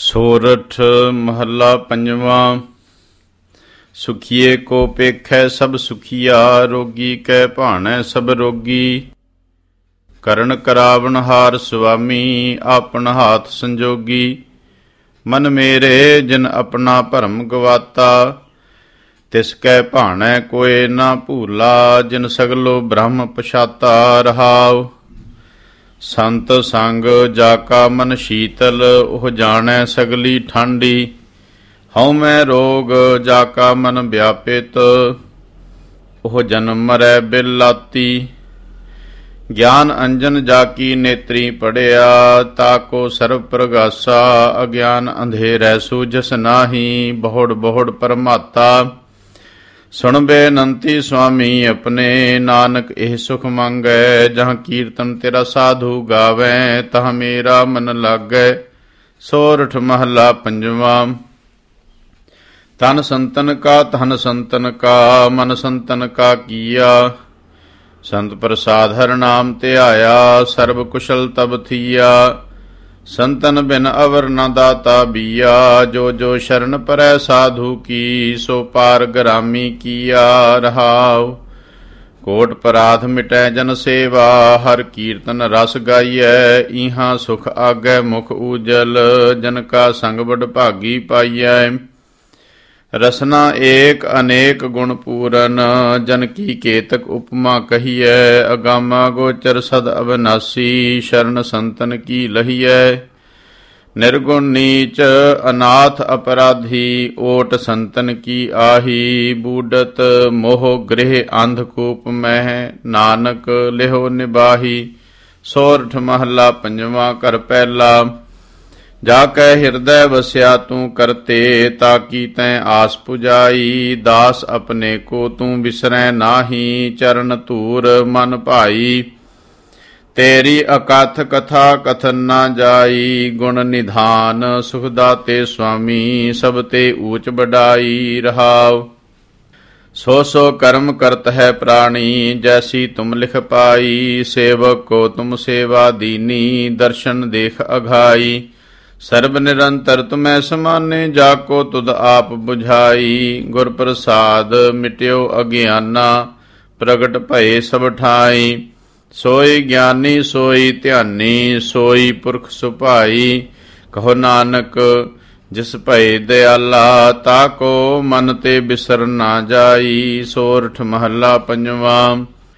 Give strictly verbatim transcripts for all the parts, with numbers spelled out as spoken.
ਸੋਰਠ ਮਹੱਲਾ ਪੰਜਵਾਂ। ਸੁਖੀਏ ਕੋ ਪੇਖੈ ਸਭ ਸੁਖੀਆ, ਰੋਗੀ ਕੈ ਭਾਣੈ ਸਭ ਰੋਗੀ। ਕਰਨ ਕਰਾਵਨ ਹਾਰ ਸੁਆਮੀ, ਆਪਨ ਹਾਥ ਸੰਜੋਗੀ। ਮਨ ਮੇਰੇ ਜਿਨ ਆਪਣਾ ਭਰਮ ਗਵਾਤਾ, ਤਿਸ ਕੈ ਭਾਣੈ ਕੋਇ ਨਾ ਭੂਲਾ। ਜਿਨ ਸਗਲੋ ਬ੍ਰਹਮ ਪਛਾਤਾ ਰਹਾਉ। ਸੰਤ ਸੰਗ ਜਾ ਕਾ ਮਨ ਸ਼ੀਤਲ, ਉਹ ਜਾਣੈ ਸਗਲੀ ਠੰਡੀ। ਹਉ ਮੈਂ ਰੋਗ ਜਾ ਕਾ ਮਨ ਵਿਆਪਿਤ, ਉਹ ਜਨਮ ਮਰੈ ਬਿਲਾਤੀ। ਗਿਆਨ ਅੰਜਨ ਜਾ ਕੀ ਨੇਤਰੀ ਪੜਿਆ, ਤਾ ਕੋ ਸਰਬ ਪ੍ਰਗਾਸਾ। ਅਗਿਆਨ ਅੰਧੇਰੈ ਸੂਝਸ ਨਾਹੀ, ਬਹੁੜ ਬਹੁੜ ਪਰਮਾਤਾ। ਸੁਣ ਬੇਨੰਤੀ ਸੁਆਮੀ ਆਪਣੇ, ਨਾਨਕ ਇਹ ਸੁਖ ਮੰਗੈ। ਜਹਾਂ ਕੀਰਤਨ ਤੇਰਾ ਸਾਧੂ ਗਾਵੈ, ਤਹ ਮੇਰਾ ਮਨ ਲਾਗੈ। ਸੋਰਠ ਮਹੱਲਾ ਪੰਜਵਾਂ। ਤਨ ਸੰਤਨ ਕਾ ਧਨ ਸੰਤਨ ਕਾ, ਮਨ ਸੰਤਨ ਕਾ ਕੀਆ। ਸੰਤ ਪ੍ਰਸਾਦ ਹਰਿ ਨਾਮ ਧਿਆਇਆ, ਸਰਬ ਕੁਸ਼ਲ ਤਬ ਥੀਆ। ਸੰਤਨ ਬਿਨ ਅਵਰ ਨ ਦਾਤਾ ਬੀਆ, ਜੋ ਜੋ ਸ਼ਰਨ ਪਰੈ ਸਾਧੂ ਕੀ। ਸੋ ਪਾਰ ਗਰਾਮੀ ਕੀਆ ਰਹਾਉ। ਕੋਟ ਪਰਾਧ ਮਿਟੈ ਜਨ ਸੇਵਾ, ਹਰ ਕੀਰਤਨ ਰਸ ਗਾਈਐ। ਇਹਾਂ ਸੁਖ ਆਗੈ ਮੁਖ ਊਜਲ, ਜਨ ਕਾ ਸੰਗ ਬੜ ਭਾਗੀ ਪਾਈਐ। ਰਸਨਾ ਏਕ ਅਨੇਕ ਗੁਣ ਪੂਰਨ, ਜਨ ਕੀ ਕੇਤਕ ਉਪਮਾ ਕਹੀਐ। ਅਗਾਮਾ ਗੋਚਰ ਸਦ ਅਵਨਾਸੀ, ਸ਼ਰਨ ਸੰਤਨ ਕੀ ਲਹੀਐ। ਨਿਰਗੁਣ ਨੀਚ ਅਨਾਥ ਅਪਰਾਧੀ, ਓਟ ਸੰਤਨ ਕੀ ਆਹੀ। ਬੂਡਤ ਮੋਹ ਗ੍ਰਹਿ ਅੰਧਕੂਪ ਮਹਿ, ਨਾਨਕ ਲਿਹੋ ਨਿਬਾਹੀ। ਸੋਰਠ ਮਹੱਲਾ ਪੰਜਵਾਂ। ਘਰ ਪਹਿਲਾ। ਜਾ ਕੈ ਹਿਰਦੈ ਵਸਿਆ ਤੂੰ ਕਰਤੇ, ਤਾਕੀ ਤੈਂ ਆਸ ਪੁਜਾਈ। ਦਾਸ ਆਪਣੇ ਕੋ ਤੂੰ ਬਿਸਰੈ ਨਾਹੀ, ਚਰਨ ਧੂਰ ਮਨ ਭਾਈ। ਤੇਰੀ ਅਕਥ ਕਥਾ ਕਥਨ ਨਾ ਜਾਈ, ਗੁਣ ਨਿਧਾਨ ਸੁਖ ਦਾਤੇ ਸੁਆਮੀ। ਸਭ ਤੇ ਊਚ ਬਡਾਈ ਰਹਾਉ। ਸੋ ਸੋ ਕਰਮ ਕਰਤ ਹੈ ਪ੍ਰਾਣੀ, ਜੈਸੀ ਤੁਮ ਲਿਖ ਪਾਈ। ਸੇਵਕ ਕੋ ਤੁਮ ਸੇਵਾ ਦੀਨੀ, ਦਰਸ਼ਨ ਦੇਖ ਅਘਾਈ। ਸਰਬ ਨਿਰੰਤਰ ਤੁਮੈ ਸਮਾਨੇ, ਜਾ ਕੋ ਤੁਧ ਆਪ ਬੁਝਾਈ। ਗੁਰ ਪ੍ਰਸਾਦ ਮਿਟਿਓ ਅਗਿਆਨਾ, ਪ੍ਰਗਟ ਭਏ ਸਭ ਠਾਈ। ਸੋਈ ਗਿਆਨੀ ਸੋਈ ਧਿਆਨੀ, ਸੋਈ ਪੁਰਖ ਸੁਭਾਈ। ਕਹੋ ਨਾਨਕ ਜਿਸ ਭਏ ਦਿਆਲਾ, ਤਾ ਕੋ ਮਨ ਤੇ ਬਿਸਰ ਨਾ ਜਾਈ। ਸੋਰਠ ਮਹੱਲਾ ਪੰਜਵਾਂ।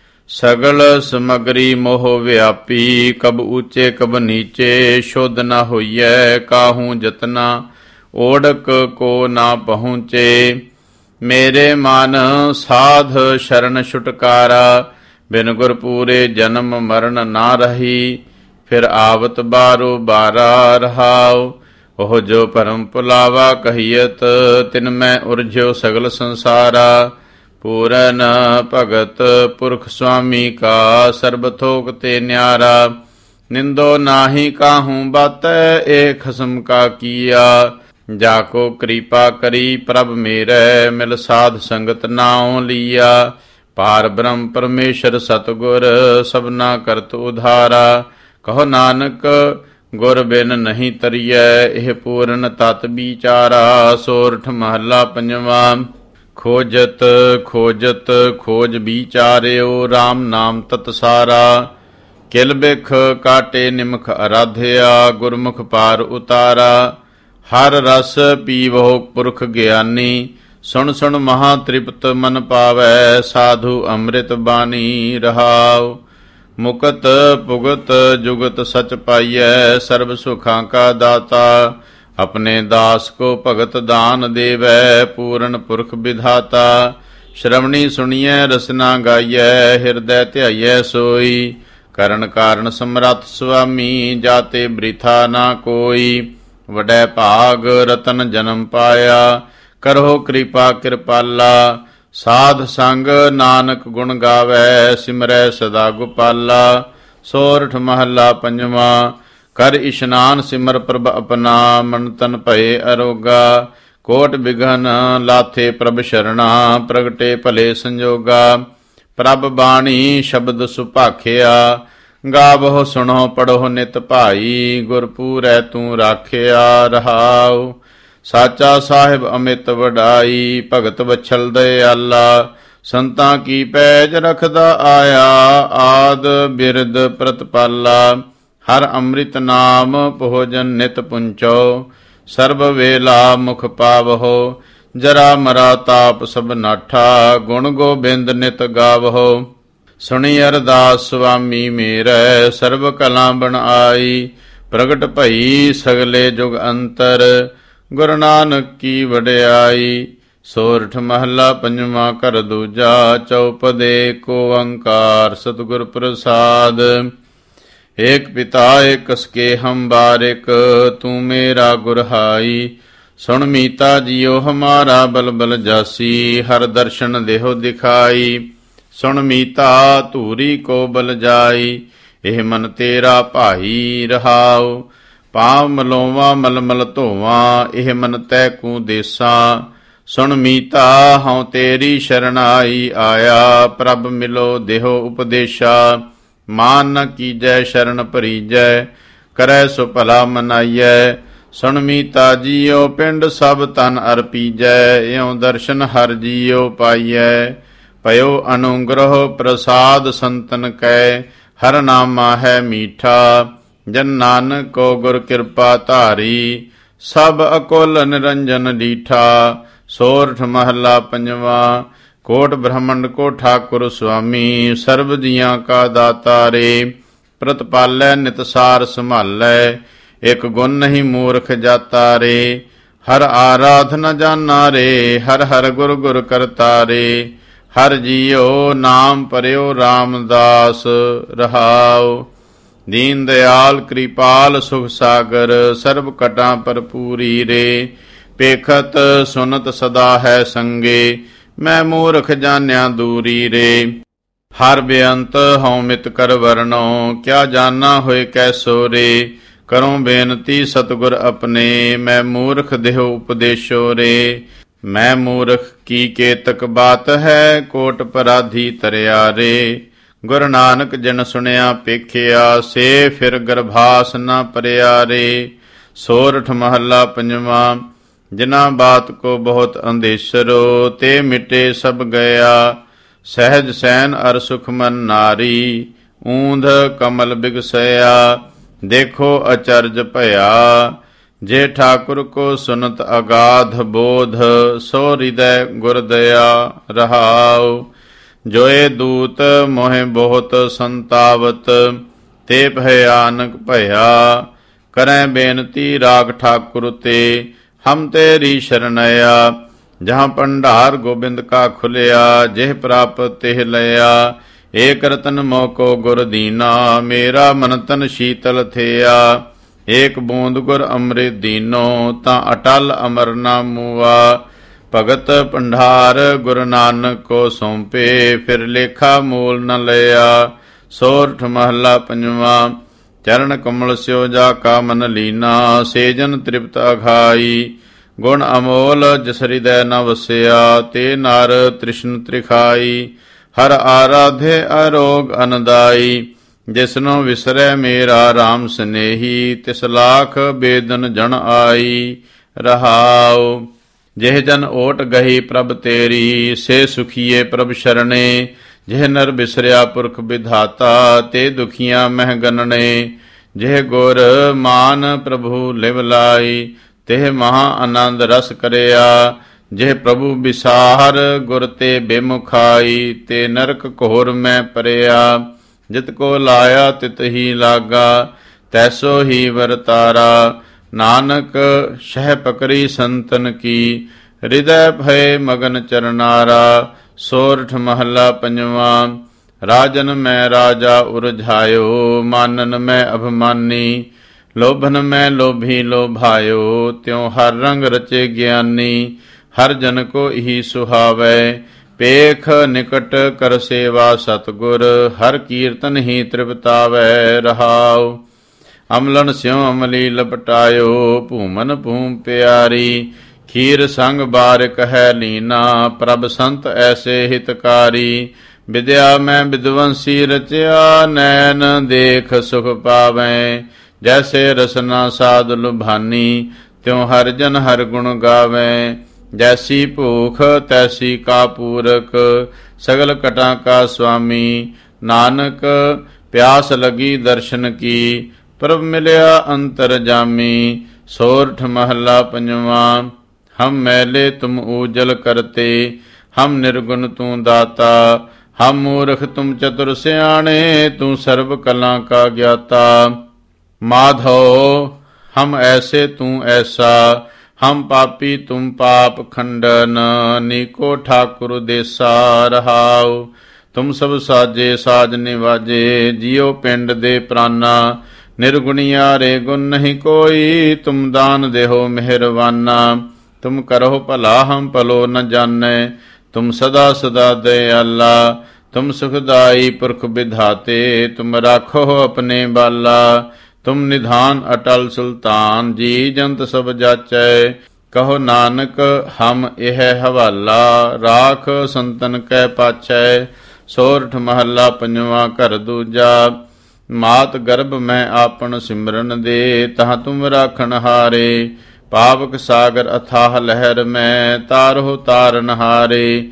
ਸਗਲ ਸਮਗਰੀ ਮੋਹ ਵਿਆਪੀ, ਕਬ ਊਚੇ ਕਬ ਨੀਚੇ। ਸ਼ੁੱਧ ਨਾ ਹੋਈਐ ਕਾਹੂ ਜਤਨਾ, ਓੜਕ ਕੋ ਨਾ ਪਹੁੰਚੇ। ਮੇਰੇ ਮਨ ਸਾਧ ਸ਼ਰਨ ਛੁਟਕਾਰਾ, ਬਿਨ ਗੁਰ ਪੂਰੇ ਜਨਮ ਮਰਨ ਨਾ ਰਹੀ। ਫਿਰ ਆਵਤ ਬਾਰੋ ਬਾਰਾ ਰਹਾਉ। ਉਹ ਜੋ ਭਰਮ ਭੁਲਾਵਾ ਕਹੀਅਤ, ਤਿਨ ਮੈਂ ਉਰਝਿਓ ਸਗਲ ਸੰਸਾਰਾ। ਪੂਰਨ ਭਗਤ ਪੁਰਖ ਸੁਆਮੀ ਕਾ, ਸਰਬ ਥੋਕ ਤੇ ਨਿਆਰਾ। ਨਿੰਦੋ ਨਾਹੀ ਕਾਹੂ ਬਾਤੈ, ਏ ਖਸਮ ਕਾ ਕੀਆ। ਜਾ ਕੋ ਕਿਰਪਾ ਕਰੀ ਪ੍ਰਭ ਮੇਰੇ, ਮਿਲ ਸਾਧ ਸੰਗਤ ਨਾਉ ਲੀਆ। ਪਾਰ ਬ੍ਰਹਮ ਪਰਮੇਸ਼ਰ ਸਤਿਗੁਰ, ਸਭਨਾ ਕਰਤ ਉਧਾਰਾ। ਕਹੋ ਨਾਨਕ ਗੁਰ ਬਿਨ ਨਹੀਂ ਤਰੀਐ, ਇਹ ਪੂਰਨ ਤਤ ਵਿਚਾਰਾ। ਸੋਰਠ ਮਹੱਲਾ ਪੰਜਵਾਂ। ਖੋਜਤ ਖੋਜਤ ਖੋਜ ਵਿਚਾਰਿਓ, ਰਾਮ ਨਾਮ ਤਤ ਸਾਰਾ। ਕਿਲ ਬਿਖ ਕਾਟੇ ਨਿਮਖ ਅਰਾਧਿਆ, ਗੁਰਮੁਖ ਪਾਰ ਉਤਾਰਾ। ਹਰ ਰਸ ਪੀਵੋ ਪੁਰਖ ਗਿਆਨੀ, ਸੁਣ ਸੁਣ ਮਹਾ ਤ੍ਰਿਪਤ ਮਨ ਪਾਵੈ। ਸਾਧੂ ਅੰਮ੍ਰਿਤ ਬਾਣੀ ਰਹਾਉ। ਮੁਕਤ ਭੁਗਤ ਜੁਗਤ ਸਚ ਪਾਈਐ, ਸਰਬ ਸੁਖਾਂ ਕਾ ਦਾਤਾ। ਆਪਣੇ ਦਾਸ ਕੋ ਭਗਤ ਦਾਨ ਦੇਵੈ, ਪੂਰਨ ਪੁਰਖ ਵਿਧਾਤਾ। ਸ਼੍ਰਵਣੀ ਸੁਣੀਐ ਰਸਨਾ ਗਾਈਐ, ਹਿਰਦੈ ਧਿਆਈਐ ਸੋਈ। ਕਰਨ ਕਾਰਨ ਸਮਰੱਥ ਸੁਆਮੀ, ਜਾਤੇ ਬ੍ਰਿਥਾ ਨਾ ਕੋਈ। ਵਡੈ ਭਾਗ ਰਤਨ ਜਨਮ ਪਾਇਆ, ਕਰੋ ਕਿਰਪਾ ਕਿਰਪਾਲਾ। ਸਾਧ ਸੰਗ ਨਾਨਕ ਗੁਣ ਗਾਵੈ, ਸਿਮਰੈ ਸਦਾ ਗੋਪਾਲਾ। ਸੋਰਠ ਮਹੱਲਾ ਪੰਜਵਾਂ। ਕਰ ਇਸ਼ਨਾਨ ਸਿਮਰ ਪ੍ਰਭ ਆਪਣਾ, ਮਨ ਤਨ ਭਏ ਅਰੋਗਾ। ਕੋਟ ਬਿਘਨ ਲਾਥੇ ਪ੍ਰਭ ਸ਼ਰਣਾ, ਪ੍ਰਗਟੇ ਭਲੇ ਸੰਜੋਗਾ। ਪ੍ਰਭ ਬਾਣੀ ਸ਼ਬਦ ਸੁਭਾਖਿਆ, ਗਾਵਹੁ ਸੁਣੋ ਪੜੋ ਨਿਤ ਭਾਈ, ਗੁਰਪੂਰੈ ਤੂੰ ਰਾਖਿਆ ਰਹਾਉ। ਸਾਚਾ ਸਾਹਿਬ ਅਮਿਤ ਵਡਾਈ, ਭਗਤ ਵਛਲ ਦਇਆਲਾ। ਸੰਤਾਂ ਕੀ ਪੈਜ ਰਖਦਾ ਆਇਆ, ਆਦ ਬਿਰਦ ਪ੍ਰਤਪਾਲਾ। ਹਰ ਅੰਮ੍ਰਿਤ ਨਾਮ ਭੋਜਨ ਨਿਤ ਪੁੰਚੋ, ਸਰਬ ਵੇਲਾ ਮੁਖ ਪਾਵਹੁ। ਜਰਾ ਮਰਾ ਤਾਪ ਸਭ ਨਾਠਾ, ਗੁਣ ਗੋਬਿੰਦ ਨਿਤ ਗਾਵਹੁ। ਸੁਣੀ ਅਰਦਾਸ ਸੁਆਮੀ ਮੇਰੇ, ਸਰਬ ਕਲਾਂ ਬਣ ਆਈ। ਪ੍ਰਗਟ ਭਈ ਸਗਲੇ ਜੁਗ ਅੰਤਰ, ਗੁਰੂ ਨਾਨਕ ਕੀ ਵਡਿਆਈ। ਸੋਰਠ ਮਹੱਲਾ ਪੰਜਵਾਂ ਘਰ ਦੂਜਾ, ਚਉਪਦੇ ਏਕ ਓੰਕਾਰ ਸਤਿਗੁਰ ਪ੍ਰਸਾਦ। ਏਕ ਪਿਤਾ ਏਕ ਸਕੇ ਹਮ ਬਾਰਿਕ, ਤੂੰ ਮੇਰਾ ਗੁਰਹਾਈ। ਸੁਣ ਮੀਤਾ ਜੀਓ ਹਮਾਰਾ ਬਲਬਲ ਜਾਸੀ, ਹਰ ਦਰਸ਼ਨ ਦੇਹੋ ਦਿਖਾਈ। ਸੁਣ ਮੀਤਾ ਧੂਰੀ ਕੋ ਬਲ ਜਾਈ, ਇਹ ਮਨ ਤੇਰਾ ਭਾਈ ਰਹਾਉ। ਪਾਵ ਮਲੋਵਾ ਮਲਮਲ ਧੋਵਾਂ, ਇਹ ਮਨ ਤੈ ਕੂ ਦੇਸਾਂ। ਸੁਣ ਮੀਤਾ ਹਉ ਤੇਰੀ ਸ਼ਰਨਾਈ ਆਇਆ, ਪ੍ਰਭ ਮਿਲੋ ਦੇਹੋ ਉਪਦੇਸ਼ਾ। ਮਾਨ ਨ ਕੀਜੈ ਸ਼ਰਨ ਭਰੀਜੈ, ਕਰੈ ਸੋ ਭਲਾ ਮਨਾਈਐ। ਸੁਣ ਮੀਤਾ ਜੀਓ ਪਿੰਡ ਸਭ ਤਨ ਅਰਪੀਜੈ, ਇਉ ਦਰਸ਼ਨ ਹਰ ਜੀਓ ਪਾਈਐ। ਪਇਓ ਅਨੁਗ੍ਰਹ ਪ੍ਰਸਾਦ ਸੰਤਨ ਕੈ, ਹਰ ਨਾਮਾ ਹੈ ਮੀਠਾ। ਜਨ ਨਾਨਕ ਕੋ ਗੁਰ ਕਿਰਪਾ ਧਾਰੀ, ਸਭ ਅਕੁਲ ਨਿਰੰਜਨ ਡੀਠਾ। ਸੋਰਠ ਮਹੱਲਾ ਪੰਜਵਾਂ, ਕੋਟ ਬ੍ਰਹਮੰਡ ਕੋ ਠਾਕੁਰ ਸੁਆਮੀ। ਸਰਬ ਜੀਆਂ ਕਾ ਦਾਤਾ ਰੇ, ਪ੍ਰਤਪਾਲੈ ਨਿਤ ਸਾਰ ਸੰਭਾਲੈ। ਇਕ ਗੁਣ ਨਹੀਂ ਮੂਰਖ ਜਾਤਾ ਰੇ, ਹਰ ਆਰਾਧ ਨ ਜਾਨਾ ਰੇ। ਹਰ ਹਰ ਗੁਰ ਗੁਰ ਕਰਤਾ ਰੇ, ਹਰ ਜੀਓ ਨਾਮ ਪਰਿਓ ਰਾਮਦਾਸ ਰਹਾਉ। ਦੀਨ ਦਿਆਲ ਕਿਰਪਾਲ ਸੁਖ ਸਾਗਰ, ਸਰਬ ਕਟਾਂ ਭਰਪੂਰੀ ਰੇ। ਪੇਖਤ ਸੁਨਤ ਸਦਾ ਹੈ ਸੰਗੇ, ਮੈਂ ਮੂਰਖ ਜਾਣਿਆ ਦੂਰੀ ਰੇ। ਹਰ ਬੇਅੰਤ ਹਉ ਮਿਤ ਕਰ ਵਰਣੋ, ਕਿਆ ਜਾਨਾ ਹੋਏ ਕੈਸੋ ਰੇ। ਕਰੋ ਬੇਨਤੀ ਸਤਿਗੁਰ ਆਪਣੇ, ਮੈਂ ਮੂਰਖ ਦੇਹੁ ਉਪਦੇਸ਼ੋ ਰੇ। ਮੈਂ ਮੂਰਖ ਕੀ ਕੇਤਕ ਬਾਤ ਹੈ, ਕੋਟ ਪਰਾਧੀ ਤਰਿਆ ਰੇ। ਗੁਰੂ ਨਾਨਕ ਜਿਨ ਸੁਣਿਆ ਪੇਖਿਆ, ਸੇ ਫਿਰ ਗਰਭਾਸ ਨਾ ਪਰਿਆ ਰੇ। ਸੋਰਠ ਮਹੱਲਾ ਪੰਜਵਾਂ, ਜਿਨਾ ਬਾਤ ਕੋ ਬਹੁਤ ਅੰਦੇਸ਼ਰੋ, ਤੇ ਮਿਟੇ ਸਭ ਗਿਆ। ਸਹਿਜ ਸੈਨ ਅਰ ਸੁਖ ਮਨ ਨਾਰੀ, ਊਂਧ ਕਮਲ ਬਿਗਸਇਆ। ਦੇਖੋ ਅਚਰਜ ਭਇਆ, ਜੇ ਠਾਕੁਰ ਕੋ ਸੁਨਤ ਅਗਾਧ ਬੋਧ। ਸੋ ਹਿਰਦੈ ਗੁਰਦਇਆ ਰਹਾਉ, ਜੋਏ ਦੂਤ ਮੋਹਿ ਬਹੁਤ ਸੰਤਾਵਤ। ਤੇ ਭਿਆਨਕ ਭਇਆ, ਕਰੈ ਬੇਨਤੀ ਰਾਗ ਠਾਕੁਰ ਤੇ। ਹਮ ਤੇਰੀ ਸ਼ਰਨਇਆ, ਜਹਾਂ ਭੰਡਾਰ ਗੋਬਿੰਦ ਕਾ ਖੁਲਿਆ। ਜਿਹ ਪ੍ਰਾਪਤ ਤਿਹ ਲਿਆ, ਏਕ ਰਤਨ ਮੋਕੋ ਗੁਰ ਦੀਨਾ। ਮੇਰਾ ਮਨ ਤਨ ਸ਼ੀਤਲ ਥਿਆ, ਏਕ ਬੂੰਦ ਗੁਰ ਅੰਮ੍ਰਿਤ ਦੀਨੋ। ਤਾਂ ਅਟਲ ਅਮਰ ਨਾ ਮੂਆ, ਭਗਤ ਭੰਡਾਰ ਗੁਰੂ ਨਾਨਕ ਕੋ ਸੌਂਪੇ। ਫਿਰ ਲੇਖਾ ਮੂਲ ਨ ਲਿਆ। ਸੋਰਠ ਮਹੱਲਾ ਪੰਜਵਾਂ, ਚਰਨ ਕਮਲ ਸਿਓ ਜਾ ਕਾ ਮਨ ਲੀਨਾ। ਸੇਜਨ ਤ੍ਰਿਪਤ ਅਘਾਈ, ਗੁਣ ਅਮੋਲ ਜਿਸ ਹਿਰਦੈ ਨ ਵਸਿਆ। ਤੇ ਨਰ ਤ੍ਰਿਸ਼ਨ ਤ੍ਰਿਖਾਈ, ਹਰ ਆਰਾਧੇ ਅਰੋਗ ਅਨਦਾਈ। ਜਿਸਨੋ ਵਿਸਰੈ ਮੇਰਾ ਰਾਮ ਸਨੇਹੀ, ਤਿਸ ਲਾਖ ਬੇਦਨ ਜਨ ਆਈ ਰਹਾਉ। ਜਿਹ ਜਨ ਓਟ ਗਹੀ ਪ੍ਰਭ ਤੇਰੀ, ਸੇ ਸੁਖੀਏ ਪ੍ਰਭ ਸ਼ਰਣੇ। ਜਿਹ ਨਰ ਬਿਸਰਿਆ ਪੁਰਖ ਵਿਧਾਤਾ, ਤੇ ਦੁਖੀਆਂ ਮਹਿ ਗਨਣੇ। ਜਿਹ ਗੁਰ ਮਾਨ ਪ੍ਰਭੂ ਲਿਵ ਲਾਈ, ਤਿਹ ਮਹਾ ਆਨੰਦ ਰਸ ਕਰਿਆ। ਜਿਹ ਪ੍ਰਭੂ ਵਿਸਾਰ ਗੁਰ ਤੇ ਬੇਮੁਖਾਈ, ਤੇ ਨਰਕ ਘੋਰ ਮੈਂ ਪਰਿਆ। ਜਿਤ ਕੋ ਲਾਇਆ ਤਿਤ ਹੀ ਲਾਗਾ, ਤੈਸੋ ਹੀ ਵਰਤਾਰਾ। ਨਾਨਕ ਸ਼ਹਿ ਪਕਰੀ ਸੰਤਨ ਕੀ, ਹਿਰਦੈ ਭਏ ਮਗਨ ਚਰਨਾਰਾ। ਸੋਰਠ ਮਹੱਲਾ ਪੰਜਵਾਂ, ਰਾਜਨ ਮੈਂ ਰਾਜਾ ਉਰਝਾਇਓ। ਮਾਨਨ ਮੈਂ ਅਭਿਮਾਨੀ, ਲੋਭਨ ਮੈਂ ਲੋਭੀ ਲੋਭਾਇਓ। ਤਿਉ ਹਰ ਰੰਗ ਰਚੇ ਗਿਆਨੀ, ਹਰ ਜਨ ਕੋ ਹੀ ਸੁਹਾਵੈ। ਪੇਖ ਨਿਕਟ ਕਰ ਸੇਵਾ ਸਤਿਗੁਰ, ਹਰ ਕੀਰਤਨ ਹੀ ਤ੍ਰਿਪਤਾਵੈ ਰਹਾਉ। ਅਮਲਨ ਸਿਉ ਅਮਲੀ ਲਪਟਾਇਓ, ਭੂਮਨ ਭੂਮ ਪਿਆਰੀ। ਖੀਰ ਸੰਗ ਬਾਰਿਕ ਹੈ ਲੀਨਾ, ਪ੍ਰਭ ਸੰਤ ਐਸੇ ਹਿਤਕਾਰੀ। ਵਿਦਿਆ ਮੈਂ ਵਿਦਵੰਸੀ ਰਚਿਆ, ਨੈਣ ਦੇਖ ਸੁਖ ਪਾਵੈ। ਜੈਸੇ ਰਸਨਾ ਸਾਧ ਲੁਭਾਨੀ, ਤਿਉ ਹਰ ਜਨ ਹਰ ਗੁਣ ਗਾਵੈ। ਜੈਸੀ ਭੂਖ ਤੈਸੀ ਕਾ ਪੂਰਕ, ਸਗਲ ਕਟਾਂ ਕਾ ਸੁਆਮੀ। ਨਾਨਕ ਪਿਆਸ ਲਗੀ ਦਰਸ਼ਨ ਕੀ, ਪ੍ਰਭ ਮਿਲਿਆ ਅੰਤਰ ਜਾਮੀ। ਸੋਰਠ ਮਹੱਲਾ ਪੰਜਵਾਂ। ਹਮ ਮੈਲੇ ਤੁਮ ਊਜਲ ਕਰਤੇ, ਹਮ ਨਿਰਗੁਣ ਤੂੰ ਦਾਤਾ। ਹਮ ਮੂਰਖ ਤੁਮ ਚਤੁਰ ਸਿਆਣੇ, ਤੂੰ ਸਰਬ ਕਲਾਂ ਕਾ ਗਿਆਤਾ। ਮਾਧੋ ਹਮ ਐਸੇ ਤੂੰ ਐਸਾ, ਹਮ ਪਾਪੀ ਤੁਮ ਪਾਪ ਖੰਡਨ। ਨੀਕੋ ਠਾਕੁਰ ਦੇਸਾ ਰਹਾਉ, ਤੁਮ ਸਭ ਸਾਜੇ ਸਾਜ ਨਿਵਾਜੇ। ਜਿਉ ਪਿੰਡ ਦੇ ਪ੍ਰਾਨਾ, ਨਿਰਗੁਣੀਆ ਰੇ ਗੁਣ ਨਹੀਂ ਕੋਈ। ਤੁਮ ਦਾਨ ਦੇਹੋ ਮਿਹਰਵਾਨਾ, ਤੁਮ ਕਰੋ ਭਲਾ ਹਮ ਭਲੋ ਨ ਜਾਣੈ। ਤੁਮ ਸਦਾ ਸਦਾ ਦਇਆਲਾ, ਤੁਮ ਸੁਖਦਾਈ ਪੁਰਖ ਵਿਧਾਤੇ। ਤੁਮ ਰਾਖੋ ਆਪਣੇ ਬਾਲਾ, ਤੁਮ ਨਿਧਾਨ ਅਟਲ ਸੁਲਤਾਨ। ਜੀ ਜੰਤ ਸਭ ਜਾਚੈ, ਕਹੋ ਨਾਨਕ ਹਮ ਇਹ ਹਵਾਲਾ। ਰਾਖ ਸੰਤਨ ਕੈ ਪਾਛੈ। ਸੋਰਠ ਮਹੱਲਾ ਪੰਜਵਾਂ। ਘਰ ਦੂਜਾ। ਮਾਤ ਗਰਭ ਮੈਂ ਆਪਨ ਸਿਮਰਨ ਦੇ, ਤਹਾਂ ਤੁਮ ਰਾਖਣ ਹਾਰੇ। ਪਾਵਕ ਸਾਗਰ ਅਥਾਹ ਲਹਿਰ ਮੈਂ, ਤਾਰਹੁ ਤਾਰਨ ਹਾਰੇ।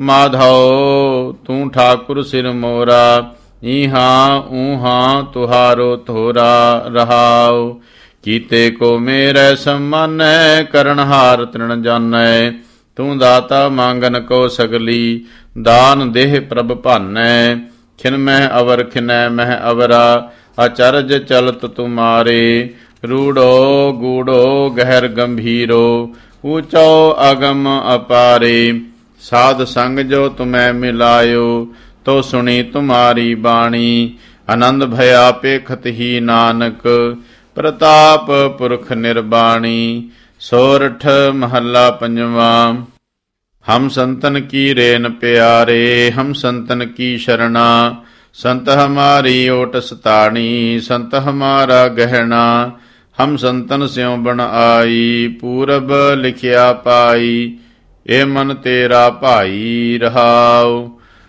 ਮਾਧੋ ਤੂੰ ਠਾਕੁਰ ਸਿਰ ਮੋਰਾ, ਈਹਾਂ ਊਹਾਂ ਤੁਹਾਰੋ ਥੋਰਾ ਰਹਾਉ। ਕੀਤੇ ਕੋ ਮੇਰੇ ਸਮਾਨੈ, ਕਰਨਹਾਰ ਤ੍ਰਿਣ ਜਾਣੈ। ਤੂੰ ਦਾਤਾ ਮੰਗਨ ਕੋ ਸਗਲੀ, ਦਾਨ ਦੇਹ ਪ੍ਰਭ ਭਾਨੈ। ਖਿਨ ਮਹਿ ਅਵਰ ਖਿਨੈ ਮਹਿ ਅਵਰਾ, ਅਚਰਜ ਚਲਤ ਤੁਮਾਰੇ। ਰੂੜੋ ਗੂੜੋ ਗਹਿਰ ਗੰਭੀਰੋ, ਊਚੋ ਅਗਮ ਅਪਾਰੇ। ਸਾਧ ਸੰਗ ਜੋ ਤੁਮੈ ਮਿਲਾਇਓ, ਤੋ ਸੁਣੀ ਤੁਮਾਰੀ ਬਾਣੀ। ਆਨੰਦ ਭਇਆ ਪੇਖਤ ਹੀ ਨਾਨਕ, ਪ੍ਰਤਾਪ ਪੁਰਖ ਨਿਰਬਾਣੀ। ਸੋਰਠ ਮਹੱਲਾ ਪੰਜਵਾਂ। ਹਮ ਸੰਤਨ ਕੀ ਰੇਨ ਪਿਆਰੇ, ਹਮ ਸੰਤਨ ਕੀ ਸ਼ਰਣਾ। ਸੰਤ ਹਮਾਰੀ ਓਟ ਸਤਾਣੀ, ਸੰਤ ਹਮਾਰਾ ਗਹਿਣਾ। ਹਮ ਸੰਤਨ ਸਿਉ ਬਣ ਆਈ, ਪੂਰਬ ਲਿਖਿਆ ਪਾਈ। ਇਹ ਮਨ ਤੇਰਾ ਭਾਈ ਰਹਾਉ।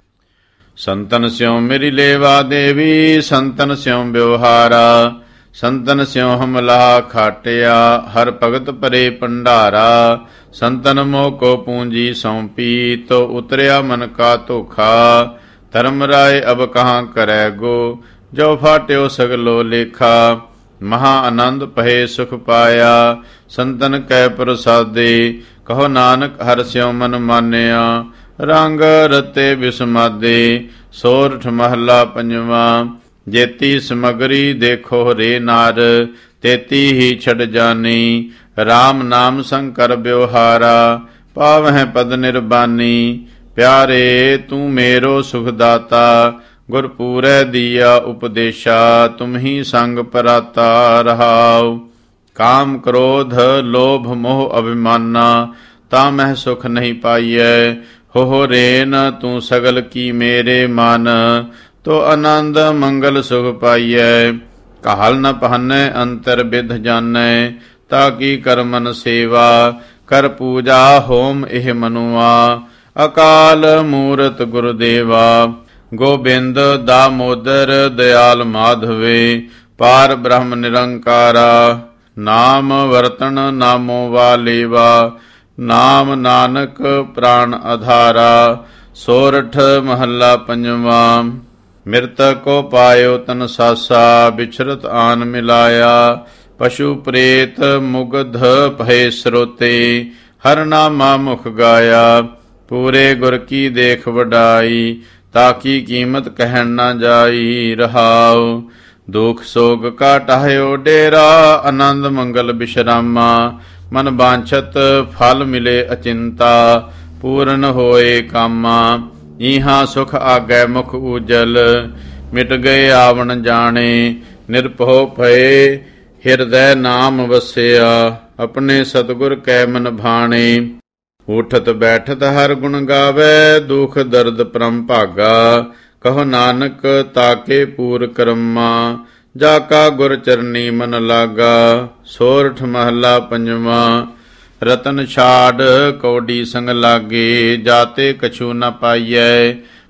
ਸੰਤਨ ਸਿਉ ਮੇਰੀ ਲੇਵਾ ਦੇਵੀ, ਸੰਤਨ ਸਿਉ ਵਿਵਹਾਰਾ। ਸੰਤਨ ਸਿਉ ਹਮ ਲਾਹਾ ਖਾਟਿਆ, ਹਰ ਭਗਤ ਭਰੇ ਭੰਡਾਰਾ। ਸੰਤਨ ਮੋਹ ਕੋ ਪੂੰਜੀ ਸੌਂਪੀ, ਤੋ ਉਤਰਿਆ ਮਨ ਕਾ ਧੋਖਾ। ਧਰਮ ਰਾਏ ਅਬ ਕਹਾਂ ਕਰੈ ਗੋ, ਜੋ ਫਾਟਿਓ ਸਗਲੋ ਲੇਖਾ। ਮਹਾ ਆਨੰਦ ਪਹੇ ਸੁਖ ਪਾਇਆ, ਸੰਤਨ ਕੈ ਪ੍ਰਸਾਦੇ। ਕਹੋ ਨਾਨਕ ਹਰਿ ਸਿਉ ਮਨ ਮਾਨਿਆ, ਰੰਗ ਰਤੇ ਬਿਸਮਾਦੇ। ਸੋਰਠ ਮਹੱਲਾ ਪੰਜਵਾਂ। ਜੇਤੀ ਸਮਗਰੀ ਦੇਖੋ ਰੇ ਨਾਰ, ਤੇਤੀ ਹੀ ਛੜ ਜਾਨੀ। ਰਾਮ ਨਾਮ ਸੰਕਰ ਵਿਵਹਾਰਾ, ਪਾਵਹਿ ਪਦ ਨਿਰਬਾਨੀ। ਪਿਆਰੇ ਤੂੰ ਮੇਰੋ ਸੁਖ ਦਾਤਾ, ਗੁਰ ਪੂਰੈ ਦੀਆ ਉਪਦੇਸ਼ਾ। ਤੁਮ ਹੀ ਸੰਗ ਪਰਾਤਾ ਰਹਾਉ। ਕਾਮ ਕ੍ਰੋਧ ਲੋਭ ਮੋਹ ਅਭਿਮਾਨਾ, ਤਾਂ ਮਹਿ ਸੁਖ ਨਹੀਂ ਪਾਈਐ। ਹੋ ਰੇਨ ਤੂੰ ਸਗਲ ਕੀ ਮੇਰੇ ਮਨ, ਤੋ ਆਨੰਦ ਮੰਗਲ ਸੁਖ ਪਾਈਐ। ਕਾਲ ਨ ਪਹਨੈ ਅੰਤਰ ਬਿਧ ਜਾਣੈ, ਤਾ ਕੀ ਕਰਮਨ ਸੇਵਾ। ਕਰ ਪੂਜਾ ਹੋਮ ਇਹ ਮਨੁਆ, ਅਕਾਲ ਮੂਰਤ ਗੁਰਦੇਵਾ। ਗੋਬਿੰਦ ਦਾਮੋਦਰ ਦਿਆਲ ਮਾਧਵੇ, ਪਾਰ ਬ੍ਰਹਮ ਨਿਰੰਕਾਰਾ। ਨਾਮ ਵਰਤਨ ਨਾਮੋ ਵਾਲੇਵਾ, ਨਾਮ ਨਾਨਕ ਪ੍ਰਾਣ ਆਧਾਰਾ। ਸੋਰਠ ਮਹੱਲਾ ਪੰਜਵਾਂ। ਮਿਰਤਕ ਕੋ ਪਾਇਓ ਤਨ ਸਾਸਾ, ਬਿਛਰਤ ਆਨ ਮਿਲਾਇਆ। ਪਸ਼ੂ ਪ੍ਰੇਤ ਮੁਗਧ ਭਏ ਸਰੋਤੇ, ਹਰ ਨਾਮਾ ਮੁਖ ਗਾਇਆ। ਪੂਰੇ ਗੁਰ ਕੀ ਦੇਖ ਵਡਾਈ, ਤਾਕੀ ਕੀਮਤ ਕਹਿਣ ਨਾ ਜਾਈ ਰਹਾਉ। ਦੁਖ ਸੋਗ ਕਾ ਟਾਹਿਓ ਡੇਰਾ, ਆਨੰਦ ਮੰਗਲ ਬਿਸ਼ਰਾਮਾ। ਮਨ ਬਾਂਛਤ ਫਲ ਮਿਲੇ ਅਚਿੰਤਾ, ਪੂਰਨ ਹੋਏ ਕਾਮਾ। ਈਹਾਂ ਸੁਖ ਆਗੈ ਮੁਖ ਊਜਲ, ਮਿਟ ਗਏ ਆਵਣ ਜਾਣੇ। ਨਿਰਭਉ ਭਏ ਹਿਰਦੈ ਨਾਮ ਵਸਿਆ, ਆਪਣੇ ਸਤਿਗੁਰ ਕੈ ਮਨ ਭਾਣੇ। ਉਠਤ ਬੈਠਤ ਹਰ ਗੁਣ ਗਾਵੈ, ਦੁਖ ਦਰਦ ਪਰਮ ਭਾਗਾ। ਕਹੋ ਨਾਨਕ ਤਾਕੇ ਪੂਰ ਕਰਮਾ, ਜਾ ਕਾ ਗੁਰ ਚਰਨੀ ਮਨ ਲਾਗਾ। ਸੋਰਠ ਮਹੱਲਾ ਪੰਜਵਾਂ। ਰਤਨ ਛਾੜ ਕੌਡੀ ਸੰਗ ਲਾਗੇ, ਜਾਤੇ ਕਛੂ ਨ ਪਾਈਐ।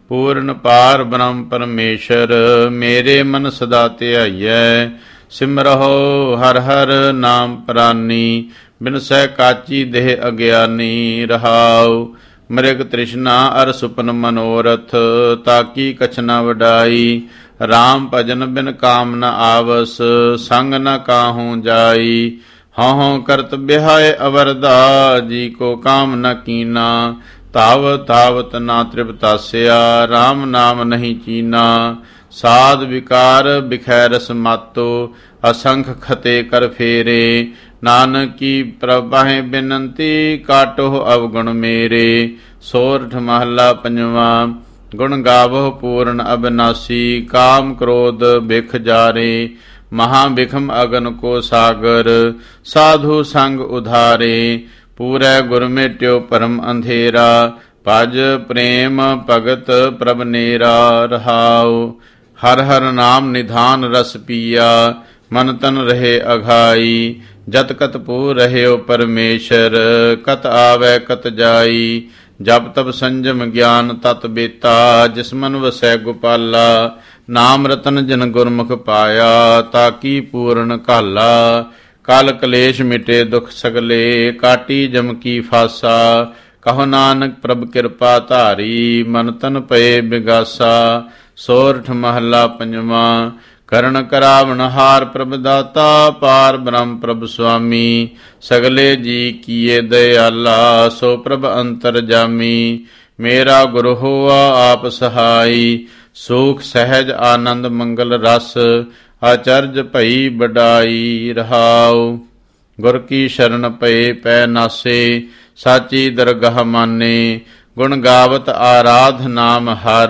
ਪੂਰਨ ਪਾਰ ਬ੍ਰਹਮ ਪਰਮੇਸ਼ਰ, ਮੇਰੇ ਮਨ ਸਦਾ ਧਿਆਈਐ। ਸਿਮਰਹੁ ਹਰ ਹਰ ਨਾਮ ਪ੍ਰਾਨੀ, ਬਿਨਸੈ ਕਾਚੀ ਦੇਹ ਅਗਿਆਨੀ। ਰਹਾਉ ਮ੍ਰਿਗ ਤ੍ਰਿਸ਼ਨਾ ਅਰ ਸੁਪਨ ਮਨੋਰਥ, ਤਾਕੀ ਕਛ ਨ ਵਡਾਈ। ਰਾਮ ਭਜਨ ਬਿਨ ਕਾਮ ਨ ਆਵਸ, ਸੰਗ ਨ ਕਾਹੂ ਜਾਈ। ਹਉ ਹਉ ਕਰਤ ਬਿਹਾਏ ਅਵਰਦਾ, ਜੀ ਕੋ ਕਾਮ ਨ ਕੀਨਾ। ਤਾਵ ਤਾਵਤ ਨਾ ਤ੍ਰਿਪਤਾਸਿਆ, ਰਾਮ ਨਾਮ ਨਹੀਂ ਚੀਨਾ। ਸਾਧ ਵਿਕਾਰ ਬਿਖੈ ਰਸ ਮਾਤੋ, ਅਸੰਖ ਖਤੇ ਕਰ ਫੇਰੇ। ਨਾਨਕੀ ਪ੍ਰਭਾਹਿ ਬਿਨੰਤੀ, ਕਾਟੋ ਅਵਗੁਣ ਮੇਰੇ। ਸੋਰਠ ਮਹੱਲਾ ਪੰਜਵਾਂ। ਗੁਣ ਗਾਵਹੁ ਪੂਰਨ ਅਬਿਨਾਸੀ, ਕਾਮ ਕ੍ਰੋਧ ਬਿਖ ਜਾਰੇ। ਮਹਾ ਬਿਖਮ ਅਗਨ ਕੋ ਸਾਗਰ, ਸਾਧੂ ਸੰਗ ਉਧਾਰੇ। ਪੂਰੈ ਗੁਰ ਮੇਟਿਓ ਪਰਮ ਅੰਧੇਰਾ, ਭਜ ਪ੍ਰੇਮ ਭਗਤ ਪ੍ਰਭ ਨੇਰਾ। ਰਹਾਉ ਹਰ ਹਰ ਨਾਮ ਨਿਧਾਨ ਰਸ ਪੀਆ, ਮਨ ਤਨ ਰਹੇ ਅਘਾਈ। ਜਤ ਕਤ ਪੂ ਰਹਿਓ ਪਰਮੇਸ਼ਰ, ਕਤ ਆਵੈ ਕਤ ਜਾਈ। ਜਪ ਤਪ ਸੰਜਮ ਗਿਆਨ ਤਤ ਬੇਤਾ, ਜਿਸ ਮਨ ਵਸੈ ਗੋਪਾਲਾ। ਨਾਮ ਰਤਨ ਜਨ ਗੁਰਮੁਖ ਪਾਇਆ, ਤਾਕੀ ਪੂਰਨ ਘਾਲਾ। ਕਲ ਕਲੇਸ਼ ਮਿਟੇ ਦੁਖ ਸਗਲੇ, ਕਾਟੀ ਜਮ ਕੀ ਫਾਸਾ। ਕਹੋ ਨਾਨਕ ਪ੍ਰਭ ਕਿਰਪਾ ਧਾਰੀ, ਮਨ ਤਨ ਪਏ ਬਿਗਾਸਾ। ਸੋਰਠ ਮਹੱਲਾ ਪੰਜਵਾਂ। ਕਰਨ ਕਰਾਵਣ ਹਾਰ ਪ੍ਰਭ ਦਾਤਾ, ਪਾਰ ਬ੍ਰਹਮ ਪ੍ਰਭ ਸੁਆਮੀ। ਸਗਲੇ ਜੀ ਕੀਏ ਦਇਆਲਾ, ਸੋ ਪ੍ਰਭ ਅੰਤਰ ਜਾਮੀ। ਮੇਰਾ ਗੁਰ ਹੋਆ ਆਪ ਸਹਾਈ, ਸੁਖ ਸਹਿਜ ਆਨੰਦ ਮੰਗਲ ਰਸ। ਆਚਰਜ ਭਈ ਬਡਾਈ। ਰਹਾਉ ਗੁਰ ਕੀ ਸ਼ਰਨ ਪਏ ਪੈ ਨਾਸੇ, ਸਾਚੀ ਦਰਗਾਹ ਮਾਨੇ। ਗੁਣ ਗਾਵਤ ਆਰਾਧ ਨਾਮ ਹਰ,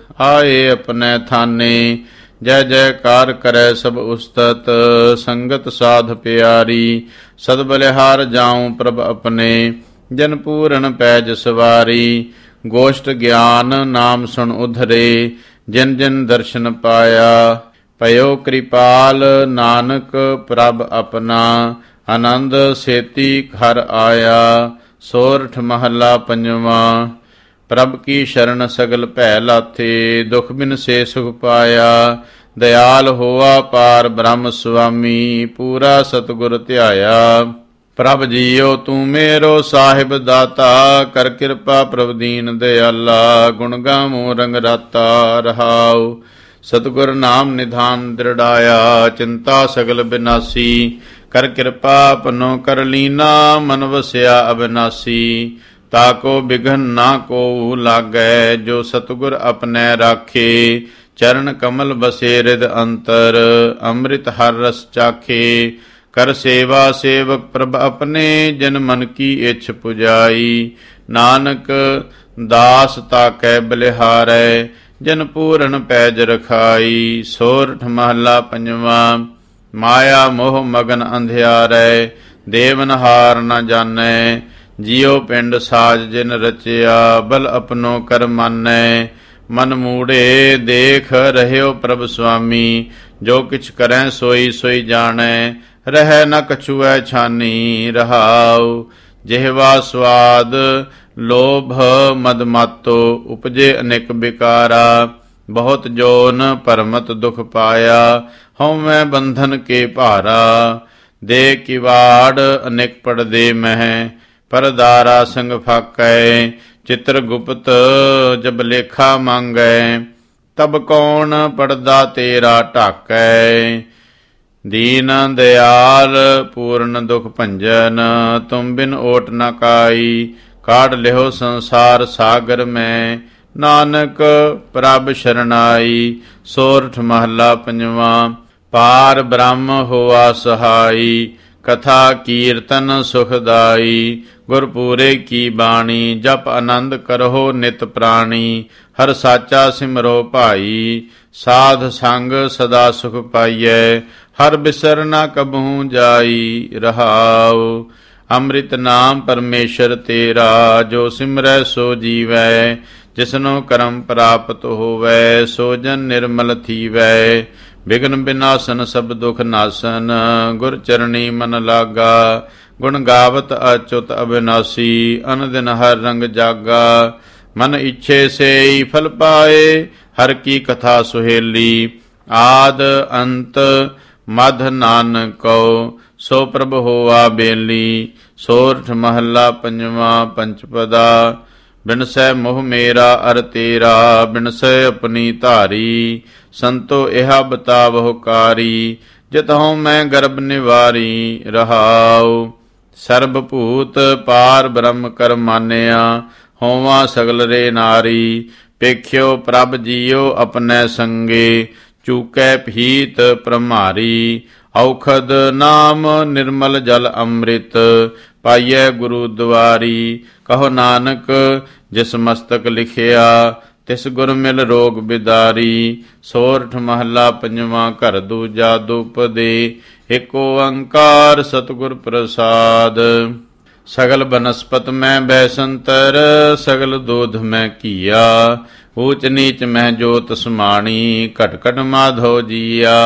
ਆਏ ਆਪਣੇ ਥਾਨੇ। ਜੈ ਜੈਕਾਰ ਕਰੈ ਸਭ ਉਸਤਤ, ਸੰਗਤ ਸਾਧ ਪਿਆਰੀ। ਸਦ ਬਲਿਹਾਰ ਜਾਉ ਪ੍ਰਭ ਆਪਣੇ, ਜਨ ਪੂਰਨ ਪੈਜ ਸਵਾਰੀ। ਗੋਸ਼ਟ ਗਿਆਨ ਨਾਮ ਸੁਣ ਉਧਰੇ, ਜਿਨ ਜਿਨ ਦਰਸ਼ਨ ਪਾਇਆ। ਭਇਓ ਕਿਰਪਾਲ ਨਾਨਕ ਪ੍ਰਭ ਆਪਣਾ, ਆਨੰਦ ਸੇਤੀ ਘਰ ਆਇਆ। ਸੋਰਠ ਮਹੱਲਾ ਪੰਜਵਾਂ। ਪ੍ਰਭ ਕੀ ਸ਼ਰਨ ਸਗਲ ਭੈ ਲਾਥੇ, ਦੁਖ ਬਿਨ ਸੇ ਸੁਖ ਪਾਇਆ। ਦਇਆਲ ਹੋਆ ਪਾਰ ਬ੍ਰਹਮ ਸੁਆਮੀ, ਪੂਰਾ ਸਤਿਗੁਰ ਧਿਆਇਆ। ਪ੍ਰਭ ਜੀਓ ਤੂੰ ਮੇਰੋ ਸਾਹਿਬ ਦਾਤਾ, ਕਰ ਕਿਰਪਾ ਪ੍ਰਭ ਦੀਨ ਦਇਆਲਾ। ਗੁਣ ਗਾਵੋ ਰੰਗ ਰਾਤਾ। ਰਹਾਉ ਸਤਿਗੁਰ ਨਾਮ ਨਿਧਾਨ ਦ੍ਰਿੜਾਇਆ, ਚਿੰਤਾ ਸਗਲ ਬਿਨਾਸੀ। ਕਰ ਕਿਰਪਾ ਆਪਨੋ ਕਰ ਲੀਨਾ, ਮਨ ਵਸਿਆ ਅਬਿਨਾਸੀ। ਤਾਕੋ ਬਿਘਨ ਨਾ ਕੋ ਲਾਗੈ, ਜੋ ਸਤਿਗੁਰ ਆਪਣੈ ਰਾਖੇ। ਚਰਨ ਕਮਲ ਬਸੇ ਰਿਦ ਅੰਤਰ, ਅੰਮ੍ਰਿਤ ਹਰ ਰਸ ਚਾਖੇ। ਕਰ ਸੇਵਾ ਸੇਵਕ ਪ੍ਰਭ ਆਪਣੇ, ਜਨ ਮਨ ਕੀ ਇੱਛ ਪੁਜਾਈ। ਨਾਨਕ ਦਾਸ ਤਾਕੈ ਬਲਿਹਾਰੈ, ਜਨ ਪੂਰਨ ਪੈਜ ਰਖਾਈ। ਸੋਰਠ ਮਹੱਲਾ ਪੰਜਵਾਂ। ਮਾਇਆ ਮੋਹ ਮਗਨ ਅੰਧਿਆਰੈ, ਦੇਵਨਹਾਰ ਨ ਜਾਣੈ। ਜਿਉ ਪਿੰਡ ਸਾਜ ਜਿਨ ਰਚਿਆ, ਬਲ ਆਪਣੋ ਕਰ ਮਾਨੈ। ਮਨ ਮੂੜੇ ਦੇਖ ਰਹਿਓ ਪ੍ਰਭ ਸੁਆਮੀ, ਜੋ ਕਿਛ ਕਰੈ ਸੋਈ ਸੋਈ ਜਾਣੈ। ਰਹਿ ਨ ਕਛੁਐ ਛਾਨੀ। ਰਹਾਉ ਜਿਹਵਾ ਸਵਾਦ ਲੋਭ ਮਦ ਮਾਤੋ, ਉਪਜੇ ਅਨੇਕ ਬਿਕਾਰਾ। ਬਹੁਤ ਜੋਨ ਭਰਮਤ ਦੁਖ ਪਾਇਆ, ਹਉਮੈ ਬੰਧਨ ਕੇ ਭਾਰਾ। ਦੇ ਕਿਵਾੜ ਅਨੇਕ ਪੜਦੇ ਮਹਿ, ਪਰਦਾਰਾ ਸੰਗ ਫਾਕੈ। ਚਿਤਰ ਗੁਪਤ ਜਬ ਲੇਖਾ ਮੰਗੈ, ਤਬ ਕੌਣ ਪੜਦਾ ਤੇਰਾ ਢਾਕੈ। ਦੀਨ ਦਿਆਲ ਪੂਰਨ ਦੁਖ ਭੰਜਨ, ਤੁਮ ਬਿਨ ਓਟ ਨ ਕਾਈ। ਕਾਢ ਲਿਓ ਸੰਸਾਰ ਸਾਗਰ ਮੈਂ, ਨਾਨਕ ਪ੍ਰਭ ਸ਼ਰਨਾਈ। ਸੋਰਠ ਮਹੱਲਾ ਪੰਜਵਾਂ। ਪਾਰ ਬ੍ਰਹਮ ਹੋਆ ਸਹਾਈ, ਕਥਾ ਕੀਰਤਨ ਸੁਖਦਾਈ। ਗੁਰਪੂਰੇ ਕੀ ਬਾਣੀ, ਜਪ ਆਨੰਦ ਕਰੋ ਨਿਤ ਪ੍ਰਾਣੀ। ਹਰ ਸਾਚਾ ਸਿਮਰੋ ਭਾਈ, ਸਾਧ ਸੰਗ ਸਦਾ ਸੁਖ ਪਾਈਐ। ਹਰ ਬਿਸਰ ਨ ਕਬਹੂ ਜਾਈ। ਰਹਾਉ ਅੰਮ੍ਰਿਤ ਨਾਮ ਪਰਮੇਸ਼ਰ ਤੇਰਾ, ਜੋ ਸਿਮਰੈ ਸੋ ਜੀਵੈ। ਜਿਸਨੋ ਕਰਮ ਪ੍ਰਾਪਤ ਹੋਵੈ, ਸੋ ਜਨ ਨਿਰਮਲ ਥੀਵੈ। ਵਿਗਨ ਬਿਨਾਸਨ ਸਭ ਦੁਖ ਨਾਸਨ, ਗੁਰ ਚਰਣੀ ਮਨ ਲਾਗਾ। ਗੁਣ ਗਾਵਤ ਅਚੁਤ ਅਬਿਨਾਸੀ, ਅਨ ਦਿਨ ਹਰ ਰੰਗ ਜਾਗਾ। ਮਨ ਇੱਛੇ ਸੇਈ ਫਲ ਪਾਏ, ਹਰ ਕੀ ਕਥਾ ਸੁਹੇਲੀ। ਆਦ ਅੰਤ ਮਧ ਨਾਨਕੋ, ਸੋ ਪ੍ਰਭ ਹੋਆ ਬੇਲੀ। ਸੋਰਠ ਮਹੱਲਾ ਪੰਜਵਾਂ। ਪੰਚਪਦਾ। ਬਿਨਸੈ ਮੋਹ ਮੇਰਾ ਅਰ ਤੇਰਾ, ਬਿਨਸੈ ਆਪਣੀ ਧਾਰੀ। ਸੰਤੋ ਇਹਾ ਬਤਾਵਹੁ ਕਾਰੀ, ਜਿਤਹੁ ਮੈਂ ਗਰਭ ਨਿਵਾਰੀ। ਰਹਾਉ। ਸਰਬ ਭੂਤ ਪਾਰ ਬ੍ਰਹਮ ਕਰ ਮਾਨਿਆ, ਹੋਵਾਂ ਸਗਲ ਰੇ ਨਾਰੀ। ਪੇਖਿਓ ਪ੍ਰਭ ਜੀਓ ਆਪਣੇ ਸੰਗੇ, ਚੂਕੈ ਭੀਤ ਪ੍ਰਮਾਰੀ। ਔਖਦ ਨਾਮ ਨਿਰਮਲ ਜਲ ਅੰਮ੍ਰਿਤ, ਪਾਈਐ ਗੁਰੂ ਦੁਆਰੀ। ਕਹੋ ਨਾਨਕ ਜਿਸ ਮਸਤਕ ਲਿਖਿਆ, ਤਿਸ ਗੁਰ ਮਿਲ ਰੋਗ ਬਿਦਾਰੀ। ਸੋਰਠ ਮਹੱਲਾ ਪੰਜਵਾਂ। ਘਰ ਦੂਜਾ। ਦੁਪਦੇ। ਏਕ ਓੰਕਾਰ ਸਤਿਗੁਰ ਪ੍ਰਸਾਦ। ਸਗਲ ਬਨਸਪਤ ਮੈਂ ਬੈਸੰਤਰ, ਸਗਲ ਦੋਧ ਮੈਂ ਕੀਆ। ਊਚ ਨੀਚ ਮੈਂ ਜੋਤ ਸਮਾਣੀ, ਘਟ ਘਟ ਮਾਧੋ ਜੀਆ।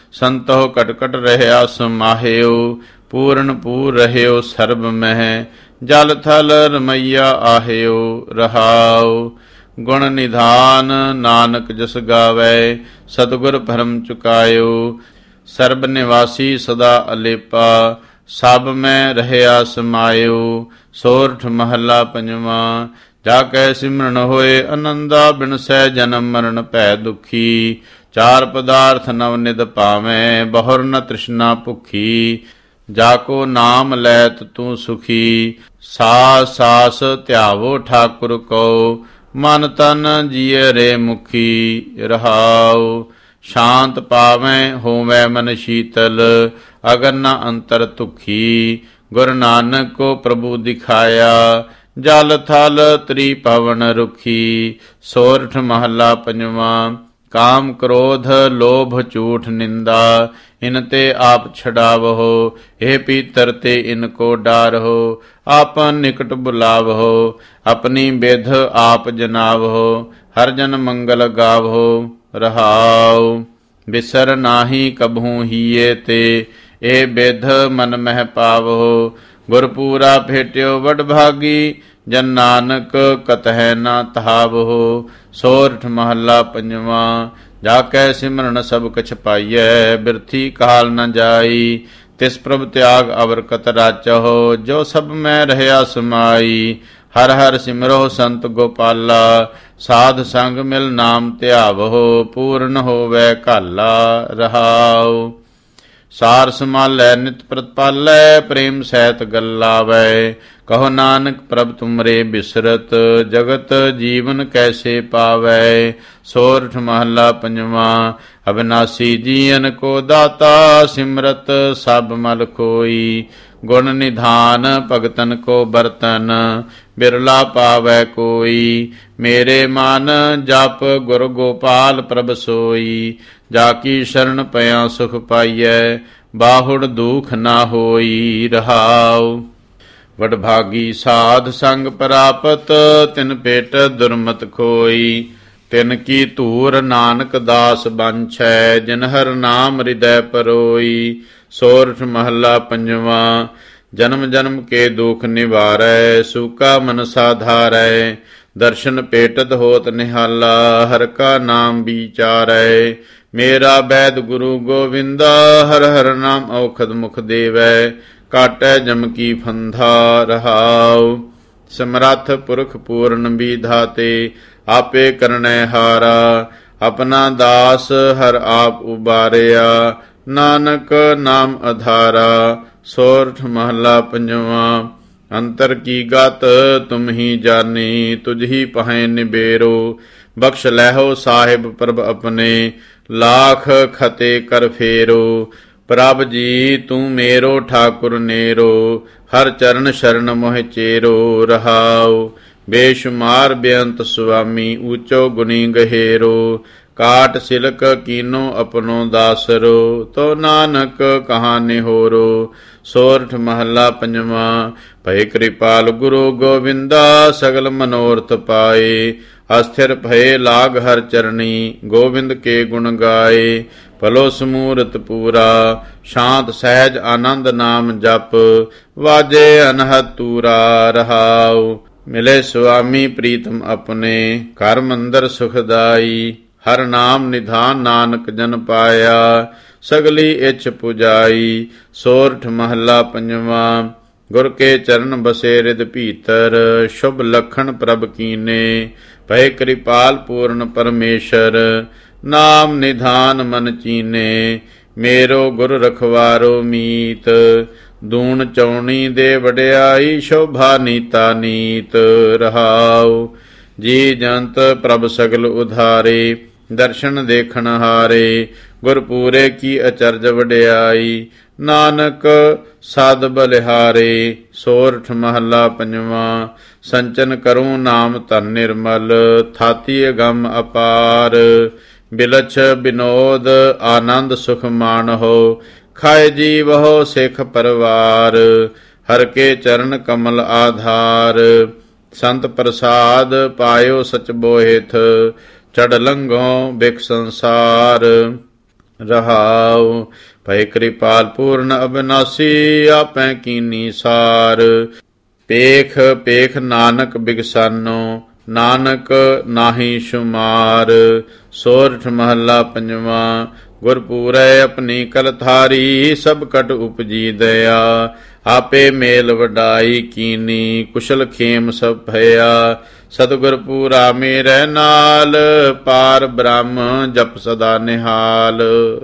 ਸੰਤੋ ਘਟ ਘਟ ਰਹਿਆ ਸਮਾਹਿਓ, ਪੂਰਨ ਪੂਰ ਰਹਿਓ ਸਰਬ ਮਹਿ। ਜਲ ਥਲ ਰਮਈਆ ਆਹਿਓ। ਰਹਾਉ। ਗੁਣ ਨਿਧਾਨ ਨਾਨਕ ਜਸ ਗਾਵੈ, ਸਤਿਗੁਰ ਭਰਮ ਚੁਕਾਇਓ। ਸਰਬ ਨਿਵਾਸੀ ਸਦਾ ਅਲੇਪਾ, ਸਭ ਮੈਂ ਰਹਿਆ ਸਮਾਇਓ। ਸੋਰਠ ਮਹੱਲਾ ਪੰਜਵਾਂ। ਜਾ ਕੈ ਸਿਮਰਨ ਹੋਏ ਅਨੰਦਾ, ਬਿਨਸੈ ਜਨਮ ਮਰਨ ਭੈ ਦੁਖੀ। ਚਾਰ ਪਦਾਰਥ ਨਵ ਨਿਧ ਪਾਵੈ, ਬਹੁਰ ਨ ਤ੍ਰਿਸ਼ਨਾ ਭੁਖੀ। ਜਾ ਕੋ ਨਾਮ ਲੈਤ ਤੂੰ ਸੁਖੀ, ਸਾਸ ਸਾਸ ਧਿਆਵੋ ਠਾਕੁਰ ਕੋ। ਮਨ ਤਨ ਜੀਏ ਰੇ ਮੁਖੀ। ਰਹਾਉ। ਸ਼ਾਂਤ ਪਾਵੈ ਹੋਵੈ ਮਨ ਸ਼ੀਤਲ, ਅਗਰ ਨ ਅੰਤਰ ਤੁਖੀ। ਗੁਰ ਨਾਨਕ ਕੋ ਪ੍ਰਭੂ ਦਿਖਾਇਆ, ਜਲ ਥਲ ਤ੍ਰੀ ਪਵਨ ਰੁਖੀ। ਸੋਰਠ ਮਹੱਲਾ ਪੰਜਵਾਂ। ਕਾਮ ਕ੍ਰੋਧ ਲੋਭ ਝੂਠ ਨਿੰਦਾ, ਇਨ ਤੇ ਆਪ ਛਡਾਵਹੁ। ਇਹ ਪੀਤਰ ਤੇ ਇਨ ਕੋ ਡਾਰਹੁ, ਆਪਨ ਨਿਕਟ ਬੁਲਾਵਹੁ। ਆਪਣੀ ਬਿਧ ਆਪ ਜਨਾਵਹੁ, ਹਰ ਜਨ ਮੰਗਲ ਗਾਵਹੁ। ਰਹਾਉ। ਬਿਸਰ ਨਾਹੀ ਕਬਹੂ ਹੀਏ ਤੇ, ਇਹ ਬਿਧ ਮਨ ਮਹਿ ਪਾਵਹੁ। ਗੁਰਪੂਰਾ ਭੇਟਿਓ ਵਡ ਭਾਗੀ, ਜਨ ਨਾਨਕ ਕਤਹਿ ਨਾ ਤਹਾਵਹੁ। ਸੋਰਠ ਮਹੱਲਾ ਪੰਜਵਾਂ। ਜਾ ਕੈ ਸਿਮਰਨ ਸਭ ਕਛ ਪਾਈਐ, ਬਿਰਥੀ ਕਾਲ ਨ ਜਾਈ। ਤਿਸ ਪ੍ਰਭ ਤਿਆਗ ਅਵਰ ਕਤ ਰਾਚਹੁ, ਜੋ ਸਭ ਮੈਂ ਰਹਿਆ ਸਮਾਈ। ਹਰ ਹਰ ਸਿਮਰੋ ਸੰਤ ਗੋਪਾਲਾ, ਸਾਧ ਸੰਗ ਮਿਲ ਨਾਮ ਧਿਆਵਹੁ। ਪੂਰਨ ਹੋਵੈ ਘਾਲਾ। ਰਹਾਉ। ਸਾਰ ਸਮਾਲੈ ਨਿਤ ਪ੍ਰਤਪਾਲੈ, ਪ੍ਰੇਮ ਸਹਿਤ ਗੱਲਾਵੈ। ਕਹੋ ਨਾਨਕ ਪ੍ਰਭ ਤੁਮਰੇ ਬਿਸਰਤ, ਜਗਤ ਜੀਵਨ ਕੈਸੇ ਪਾਵੈ। ਸੋਰਠ ਮਹੱਲਾ ਪੰਜਵਾਂ। ਅਬਿਨਾਸੀ ਜੀਅਨ ਕੋ ਦਾਤਾ, ਸਿਮਰਤ ਸਭ ਮਲ ਕੋਈ। ਗੁਣ ਨਿਧਾਨ ਭਗਤਨ ਕੋ ਬਰਤਨ, ਬਿਰਲਾ ਪਾਵੈ ਕੋਈ। ਮੇਰੇ ਮਨ ਜਪ ਗੁਰ ਗੋਪਾਲ ਪ੍ਰਭ ਸੋਈ। ਜਾ ਕੀ ਸ਼ਰਨ ਪਿਆ ਸੁਖ ਪਾਈਐ, ਬਾਹੁੜ ਦੁਖ ਨਾ ਹੋਈ। ਰਹਾਉ। ਵਡਭਾਗੀ ਸਾਧ ਸੰਗ ਪ੍ਰਾਪਤ, ਤਿਨ ਭੇਟ ਦੁਰਮਤ ਖੋਈ। ਤਿਨ ਕੀ ਧੂਰ ਨਾਨਕ ਦਾਸ ਬੰਛੈ, ਜਿਨ ਹਰ ਨਾਮ ਹਿਰਦੈ ਪਰੋਈ। ਸੋਰਠ ਮਹੱਲਾ ਪੰਜਵਾਂ। ਜਨਮ ਜਨਮ ਕੇ ਦੁਖ ਨਿਵਾਰੈ, ਸੂਕਾ ਮਨ ਸਾਧਾਰੈ। ਦਰਸ਼ਨ ਭੇਟਤ ਹੋਤ ਨਿਹਾਲਾ, ਹਰ ਕਾ ਨਾਮ ਵਿਚਾਰੈ। ਮੇਰਾ ਬੈਦ ਗੁਰੂ ਗੋਵਿੰਦਾ, ਹਰ ਹਰ ਨਾਮ ਔਖਦ ਮੁਖ ਦੇਵੈ। ਕਾਟੈ ਜਮ ਕੀ ਫੰਧਾ। ਰਹਾਉ। ਸਮਰੱਥ ਪੁਰਖ ਪੂਰਨ ਵਿਧਾਤੇ, ਆਪੇ ਕਰਨੈ ਹਾਰਾ। ਆਪਣਾ ਦਾਸ ਹਰ ਆਪ ਉਬਾਰਿਆ, ਨਾਨਕ ਨਾਮ ਅਧਾਰਾ। ਸੋਰਠ ਮਹੱਲਾ ਪੰਜਵਾਂ। ਅੰਤਰ ਕੀ ਗਤ ਤੁਮ ਹੀ ਜਾਨੀ, ਤੁਝ ਹੀ ਪਹਿ ਨਿਬੇਰੋ। ਬਖਸ਼ ਲੈਹੋ ਸਾਹਿਬ ਪ੍ਰਭ ਆਪਣੇ, ਲਾਖ ਖਤੇ ਕਰ ਫੇਰੋ। ਪ੍ਰਭ ਜੀ ਤੂੰ ਮੇਰੋ ਠਾਕੁਰ ਨੇਰੋ, ਹਰ ਚਰਨ ਸ਼ਰਨ ਮੋਹਿ ਚੇਰੋ। ਰਹਾਉ। ਬੇਸ਼ੁਮਾਰ ਬੇਅੰਤ ਸੁਆਮੀ, ਊਚੋ ਗੁਣੀ ਗਹੇਰੋ। ਕਾਟ ਸਿਲਕ ਕੀਨੋ ਆਪਣੋ ਦਾਸਰੋ, ਤੋ ਨਾਨਕ ਕਹਾਂ ਨਿਹੋਰੋ। ਸੋਰਠ ਮਹੱਲਾ ਪੰਜਵਾਂ। ਭਏ ਕਿਰਪਾਲ ਗੁਰੂ ਗੋਬਿੰਦਾ, ਸਗਲ ਮਨੋਰਥ ਪਾਏ। ਅਸਥਿਰ ਭਏ ਲਾਗ ਹਰ ਚਰਣੀ, ਗੋਬਿੰਦ ਕੇ ਗੁਣ ਗਾਏ। ਭਲੋ ਸਮੂਰਤ ਪੂਰਾ, ਸ਼ਾਂਤ ਸਹਿਜ ਆਨੰਦ ਨਾਮ ਜਪ। ਵਾਜੇ ਅਨਹਦ ਤੂਰਾ। ਰਹਾਉ। ਮਿਲੇ ਸੁਆਮੀ ਪ੍ਰੀਤਮ ਆਪਣੇ, ਘਰ ਮੰਦਰ ਸੁਖਦਾਈ। ਹਰ ਨਾਮ ਨਿਧਾਨ ਨਾਨਕ ਜਨ ਪਾਇਆ, ਸਗਲੀ ਇੱਛ ਪੁਜਾਈ। ਸੋਰਠ ਮਹੱਲਾ ਪੰਜਵਾਂ। ਗੁਰ ਕੇ ਚਰਨ ਬਸੇ ਰਿਦ ਭੀਤਰ, ਸ਼ੁਭ ਲਖਣ ਪ੍ਰਭ ਕੀਨੇ। ਭਏ ਕਿਰਪਾਲ ਪੂਰਨ ਪਰਮੇਸ਼ਰ, ਨਾਮ ਨਿਧਾਨ ਮਨ ਚੀਨੇ। ਮੇਰੋ ਗੁਰ ਰਖਵਾਰੋ ਮੀਤ, ਦੂਣ ਚੌਣੀ ਦੇ ਵਡਿਆਈ। ਸ਼ੋਭਾ ਨੀਤਾ ਨੀਤ ਰਹਾਉ। ਜੀ ਜੰਤ ਪ੍ਰਭ ਸਗਲ ਉਧਾਰੇ, ਦਰਸ਼ਨ ਦੇਖਣ ਹਾਰੇ। ਗੁਰਪੂਰੇ ਕੀ ਅਚਰਜ ਵਡਿਆਈ, ਨਾਨਕ ਸਾਧ ਬਲਿਹਾਰੇ। ਸੋਰਠ ਮਹੱਲਾ ਪੰਜਵਾਂ। ਸੰਚਨ ਕਰੂੰ ਨਾਮ ਧਨ ਨਿਰਮਲ, ਥਾਤੀ ਅਗੰਮ ਅਪਾਰ। ਬਿਲਛ ਬਿਨੋਦ ਆਨੰਦ ਸੁਖ ਮਾਨਹੁ, ਖਾਏ ਜੀ ਵਹੁ ਸਿੱਖ ਪਰਵਾਰ। ਹਰ ਕੇ ਚਰਨ ਕਮਲ ਆਧਾਰ, ਸੰਤ ਪ੍ਰਸਾਦ ਪਾਇਓ ਸਚ ਬੋਹਿਥ। ਚੜ ਲੰਘੋ ਬਿਖ ਸੰਸਾਰ ਰਹਾਉ। ਭਏ ਕਿਰਪਾਲ ਪੂਰਨ ਅਬਿਨਾਸੀ, ਆਪੈ ਕੀਨੀ ਸਾਰ। ਪੇਖ ਪੇਖ ਨਾਨਕ ਬਿਗਸਾਨੋ, ਨਾਨਕ ਨਾਹੀ ਸ਼ੁਮਾਰ। ਸੋਰਠ ਮਹੱਲਾ ਪੰਜਵਾਂ। ਗੁਰਪੂਰੈ ਆਪਣੀ ਕਲਥਾਰੀ, ਸਭ ਕਟ ਉਪਜੀ ਦਇਆ। ਆਪੇ ਮੇਲ ਵਡਾਈ ਕੀਨੀ, ਕੁਸ਼ਲ ਖੇਮ ਸਭ ਭਇਆ। ਸਤਿਗੁਰ ਪੂਰਾ ਮੇਰੇ ਨਾਲ, ਪਾਰ ਬ੍ਰਹਮ ਜਪ ਸਦਾ ਨਿਹਾਲ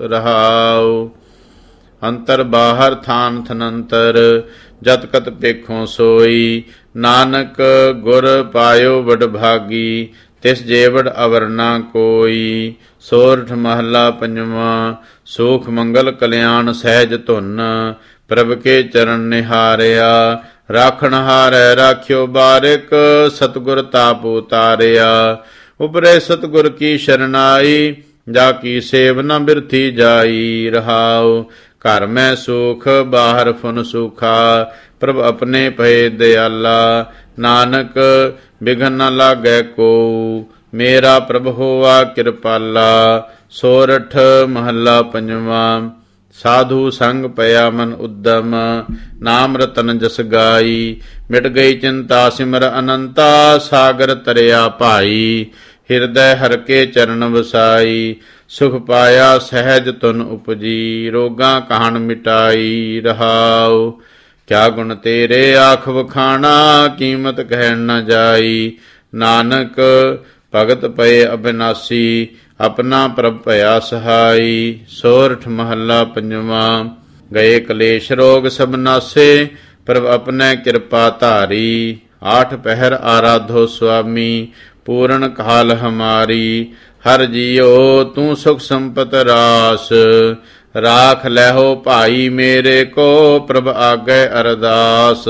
ਰਹਾਉ। ਅੰਤਰ ਬਾਹਰ ਥਾਨ ਥਨੰਤਰ, ਜਤ ਕਤ ਪੇਖੋਂ ਸੋਈ। ਨਾਨਕ ਗੁਰ ਪਾਇਓ ਵਡ ਭਾਗੀ, ਤਿਸ ਜੇਵੜ ਅਵਰ ਨਾ ਕੋਈ। ਸੋਰਠ ਮਹੱਲਾ ਪੰਜਵਾਂ। ਸੁਖ ਮੰਗਲ ਕਲਿਆਣ ਸਹਿਜ ਧੁਨ, ਪ੍ਰਭ ਕੇ ਚਰਨ ਨਿਹਾਰਿਆ। ਰਾਖਣ ਹਾਰੈ ਰਾਖਿਓ ਬਾਰਿਕ, ਸਤਿਗੁਰ ਤਾਪ ਉਤਾਰਿਆ। ਉਪਰੇ ਸਤਿਗੁਰ ਕੀ ਸ਼ਰਨਾਈ, ਜਾ ਕੀ ਸੇਵ ਨ ਬਿਰਥੀ ਜਾਈ ਰਹਾਉ। ਘਰ ਮੈਂ ਸੁਖ ਬਾਹਰ ਫੁਨ ਸੁਖਾ, ਪ੍ਰਭ ਆਪਣੇ ਭਏ ਦਿਆਲਾ। ਨਾਨਕ ਬਿਘਨ ਨ ਲਾਗੈ ਕੋ, ਮੇਰਾ ਪ੍ਰਭ ਹੋਆ ਕਿਰਪਾਲਾ। ਸੋਰਠ ਮਹੱਲਾ ਪੰਜਵਾਂ। ਸਾਧੂ ਸੰਗ ਪਿਆ ਮਨ ਉਦਮ, ਨਾਮ ਰਤਨ ਜਸ ਗਾਈ। ਮਿਟ ਗਈ ਚਿੰਤਾ ਸਿਮਰ ਅਨੰਤਾ, ਸਾਗਰ ਤਰਿਆ ਭਾਈ। ਹਿਰਦੈ ਹਰ ਕੇ ਚਰਨ ਵਸਾਈ, ਸੁਖ ਪਾਇਆ ਸਹਿਜ ਤੁਨ ਉਪਜੀ। ਰੋਗਾਂ ਕਾਹਣ ਮਿਟਾਈ ਰਹਾਉ। ਕਿਆ ਗੁਣ ਤੇਰੇ ਆਖ ਵਖਾਣਾ, ਕੀਮਤ ਕਹਿਣ ਨ ਜਾਈ। ਨਾਨਕ ਭਗਤ ਪਏ ਅਬਿਨਾਸੀ, ਆਪਣਾ ਪ੍ਰਭ ਭਇਆ ਸਹਾਈ। ਸੋਰਠ ਮਹੱਲਾ ਪੰਜਵਾਂ। ਗਏ ਕਲੇਸ਼ ਰੋਗ ਸਭ ਨਾਸੇ, ਪ੍ਰਭ ਆਪਣੇ ਕਿਰਪਾ ਧਾਰੀ। ਆਠ ਪਹਿਰ ਆਰਾਧੋ ਸੁਆਮੀ, ਪੂਰਨ ਕਾਲ ਹਮਾਰੀ। ਹਰ ਜੀਓ ਤੂੰ ਸੁਖ ਸੰਪਤ ਰਾਸ, ਰਾਖ ਲੈਹੋ ਭਾਈ ਮੇਰੇ ਕੋ। ਪ੍ਰਭ ਆਗੇ ਅਰਦਾਸ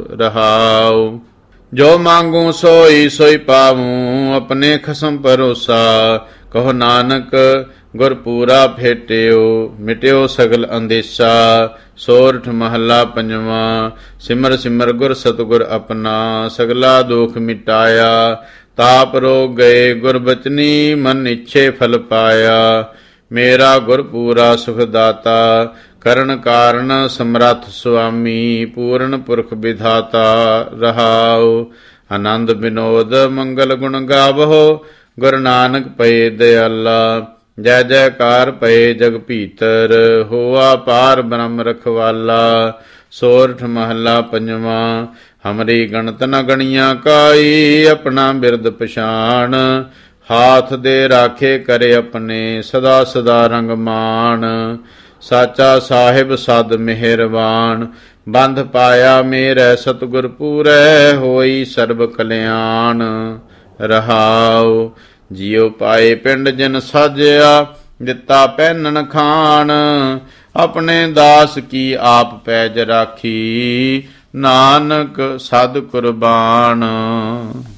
ਰਹਾਉ। ਜੋ ਮੰਗੂ ਸੋਈ ਸੋਈ ਪਾਵੂੰ, ਆਪਣੇ ਖਸਮ ਭਰੋਸਾ। ਕਹੋ ਨਾਨਕ ਗੁਰ ਪੂਰਾ ਭੇਟਿਓ, ਮਿਟਿਓ ਸਗਲ ਅੰਦੇਸਾ। ਸੋਰਠ ਮਹੱਲਾ ਪੰਜਵਾਂ। ਸਿਮਰ ਸਿਮਰ ਗੁਰ ਸਤਿਗੁਰ ਆਪਣਾ, ਸਗਲਾ ਦੁਖ ਮਿਟਾਇਆ। ਤਾਪ ਰੋਗ ਗਏ ਗੁਰ ਬਚਨੀ, ਮਨ ਇੱਛੇ ਫਲ ਪਾਇਆ। ਮੇਰਾ ਗੁਰ ਪੂਰਾ ਸੁਖ ਦਾਤਾ, ਕਰਨ ਕਾਰਨ ਸਮਰੱਥ ਸੁਆਮੀ। ਪੂਰਨ ਪੁਰਖ ਵਿਧਾਤਾ ਰਹਾਉ। ਆਨੰਦ ਬਿਨੋਦ ਮੰਗਲ ਗੁਣ ਗਾਵਹੁ, ਗੁਰੂ ਨਾਨਕ ਪਏ ਦਿਆਲਾ। ਜੈ ਜੈਕਾਰ ਪਏ ਜਗ ਭੀਤਰ, ਹੋਆ ਪਾਰ ਬ੍ਰਹਮ ਰਖਵਾਲਾ। ਸੋਰਠ ਮਹੱਲਾ ਪੰਜਵਾਂ। ਹਮਰੀ ਗਣਤ ਨ ਗਣੀਆਂ ਕਾਈ, ਆਪਣਾ ਬਿਰਦ ਪਛਾਣ। ਹਾਥ ਦੇ ਰਾਖੇ ਕਰੇ ਆਪਣੇ, ਸਦਾ ਸਦਾ ਰੰਗ ਮਾਣ। ਸਾਚਾ ਸਾਹਿਬ ਸਦ ਮਿਹਰਬਾਨ, ਬੰਧ ਪਾਇਆ ਮੇਰੇ ਸਤਿਗੁਰ ਪੂਰੈ। ਹੋਈ ਸਰਬ ਕਲਿਆਣ ਰਹਾਉ। ਜਿਉ ਪਾਏ ਪਿੰਡ ਜਿਨ ਸਾਜਿਆ, ਦਿੱਤਾ ਪਹਿਨਣ ਖਾਣ। ਆਪਣੇ ਦਾਸ ਕੀ ਆਪ ਪੈਜ ਰਾਖੀ, ਨਾਨਕ ਸਦ ਕੁਰਬਾਨ।